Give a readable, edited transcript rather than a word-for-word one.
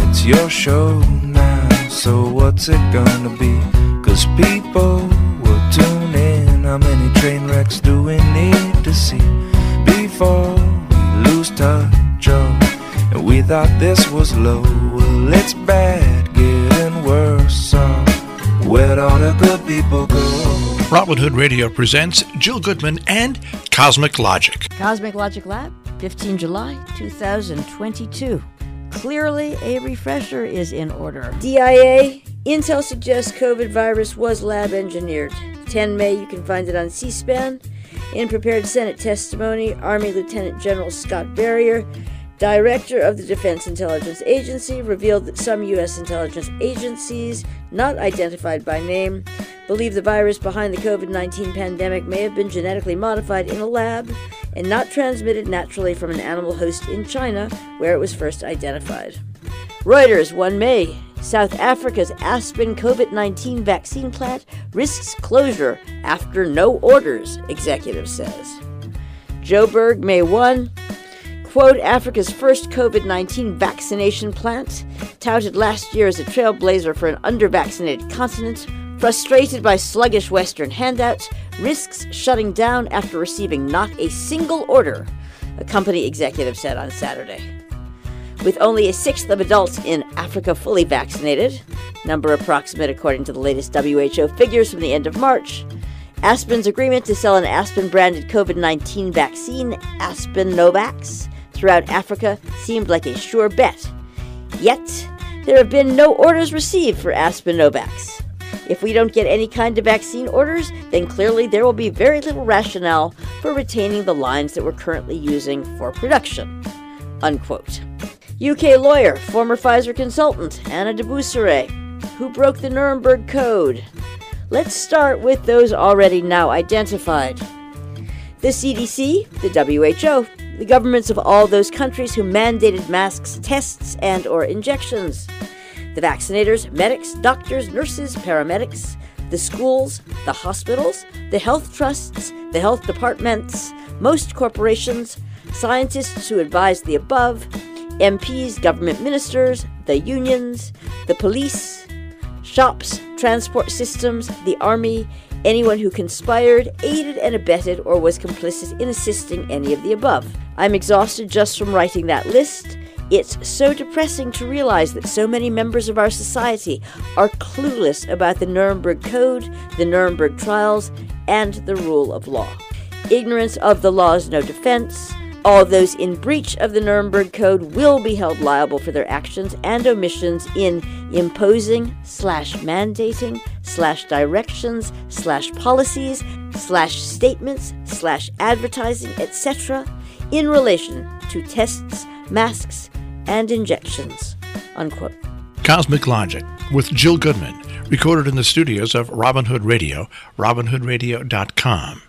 It's your show now, so what's it gonna be? 'Cause people will tune in. How many train wrecks do we need to see before we lose touch? Oh, and we thought this was low. Well, it's bad, getting worse. So where'd all the good people go? Robin Hood Radio presents Jill Goodman and Cosmic Logic. Cosmic Logic Lab, 15 July 2022. Clearly, a refresher is in order. DIA, Intel suggests COVID virus was lab engineered. 10 May, you can find it on C-SPAN. In prepared Senate testimony, Army Lieutenant General Scott Barrier, Director of the Defense Intelligence Agency, revealed that some U.S. intelligence agencies, not identified by name, believe the virus behind the COVID-19 pandemic may have been genetically modified in a lab and not transmitted naturally from an animal host in China, where it was first identified. Reuters, 1 May. South Africa's Aspen COVID-19 vaccine plant risks closure after no orders, executive says. Joburg, May 1. Quote, Africa's first COVID-19 vaccination plant, touted last year as a trailblazer for an under-vaccinated continent, frustrated by sluggish Western handouts, risks shutting down after receiving not a single order, a company executive said on Saturday. With only a sixth of adults in Africa fully vaccinated, number approximate according to the latest WHO figures from the end of March, Aspen's agreement to sell an Aspen-branded COVID-19 vaccine, Aspen Novavax, throughout Africa seemed like a sure bet. Yet, there have been no orders received for Aspen Novavax. If we don't get any kind of vaccine orders, then clearly there will be very little rationale for retaining the lines that we're currently using for production. Unquote. UK lawyer, former Pfizer consultant, Anna Dubuiseret, who broke the Nuremberg Code. Let's start with those already now identified. The CDC, the WHO, the governments of all those countries who mandated masks, tests, and or injections. The vaccinators, medics, doctors, nurses, paramedics, the schools, the hospitals, the health trusts, the health departments, most corporations, scientists who advise the above, MPs, government ministers, the unions, the police, shops, transport systems, the army, anyone who conspired, aided and abetted, or was complicit in assisting any of the above. I'm exhausted just from writing that list. It's so depressing to realize that so many members of our society are clueless about the Nuremberg Code, the Nuremberg trials, and the rule of law. Ignorance of the law is no defense. All those in breach of the Nuremberg Code will be held liable for their actions and omissions in imposing, /mandating, /directions, /policies, /statements, /advertising, etc. in relation to tests, masks, and injections. Unquote. Cosmic Logic with Jill Goodman, recorded in the studios of Robin Hood Radio, robinhoodradio.com.